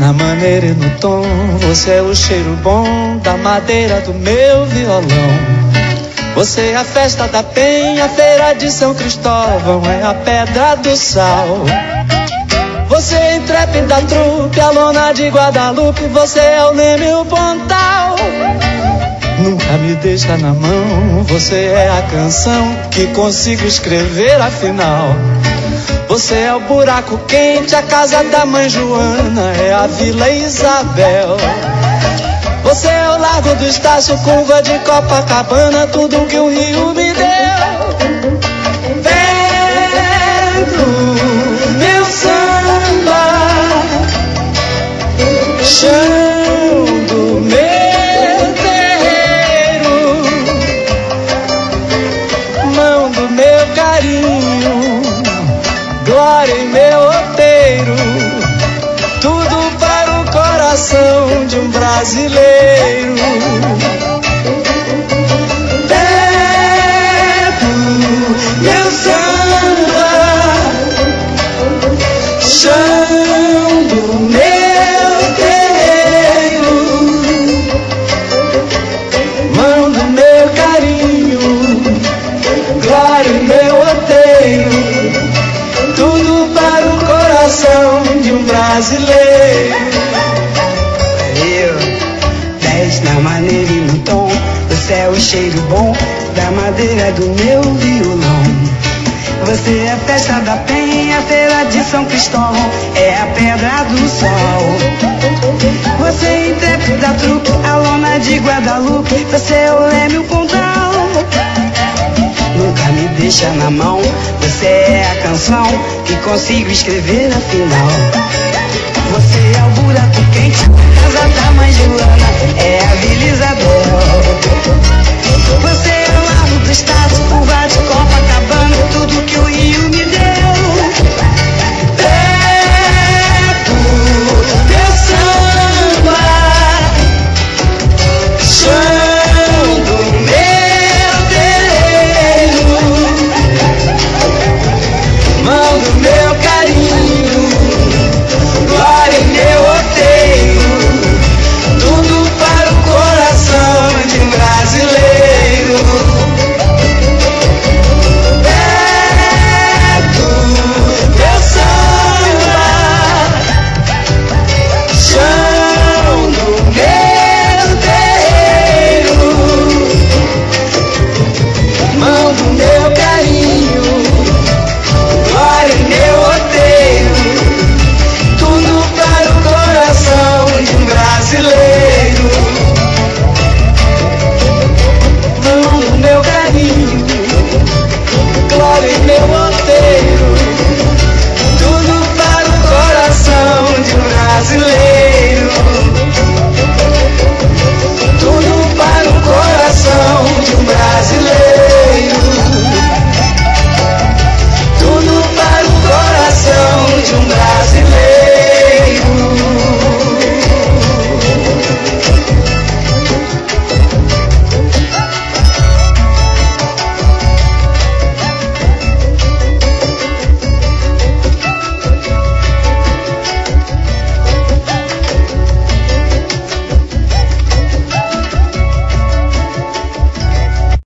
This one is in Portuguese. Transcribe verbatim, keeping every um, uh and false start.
Na maneira e no tom, você é o cheiro bom da madeira do meu violão. Você é a festa da penha, a feira de São Cristóvão, é a pedra do sal. Você é intrépida trupe, a lona de Guadalupe, você é o leme e o pontal. Nunca me deixa na mão, você é a canção que consigo escrever afinal. Você é o buraco quente, a casa da mãe Joana, é a Vila Isabel. Você é o Largo do Estácio, curva de Copacabana, tudo que o Rio me deu. Pedro, meu samba, chão do meu terreiro, mão do meu carinho, glória em meu outeiro, tudo para o coração de um brasileiro. Pedro, meu samba, chão do meu terreiro, mão do meu carinho, glória em meu outeiro, tudo para o coração de um brasileiro. Eu, dez na maneira e no tom, você é o cheiro bom da madeira do meu violão. Você é a festa da penha, a feira de São Cristóvão, é a pedra do sol. Você é intrépida truque, a lona de Guadalupe, você é o leme e o pontal. Nunca me deixa na mão, você é a canção que consigo escrever afinal. Você é o buraco quente,